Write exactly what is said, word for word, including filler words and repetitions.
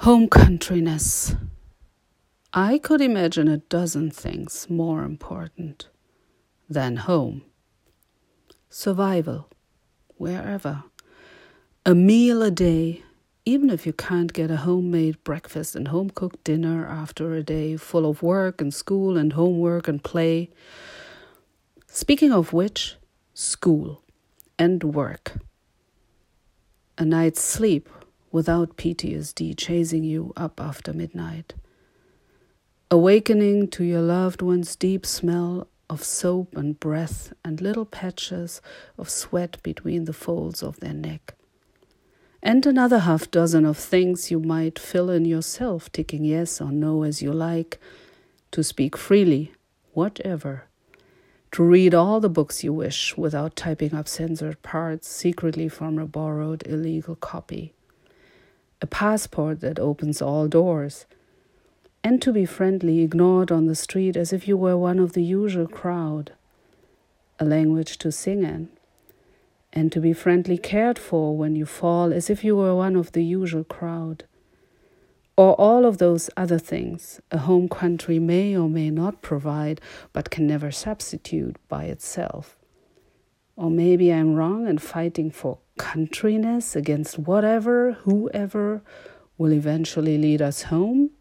Home countryness. I could imagine a dozen things more important than home. Survival, wherever. A meal a day, even if you can't get a homemade breakfast and home-cooked dinner after a day full of work and school and homework and play. Speaking of which, school and work. A night's sleep without P T S D chasing you up after midnight. Awakening to your loved one's deep smell of soap and breath and little patches of sweat between the folds of their neck. And another half dozen of things you might fill in yourself, ticking yes or no as you like, to speak freely, whatever. To read all the books you wish without typing up censored parts secretly from a borrowed illegal copy. A passport that opens all doors. And to be friendly, ignored on the street as if you were one of the usual crowd. A language to sing in. And to be friendly, cared for when you fall as if you were one of the usual crowd. Or all of those other things a home country may or may not provide, but can never substitute by itself. Or maybe I'm wrong and fighting for countryness against whatever, whoever will eventually lead us home.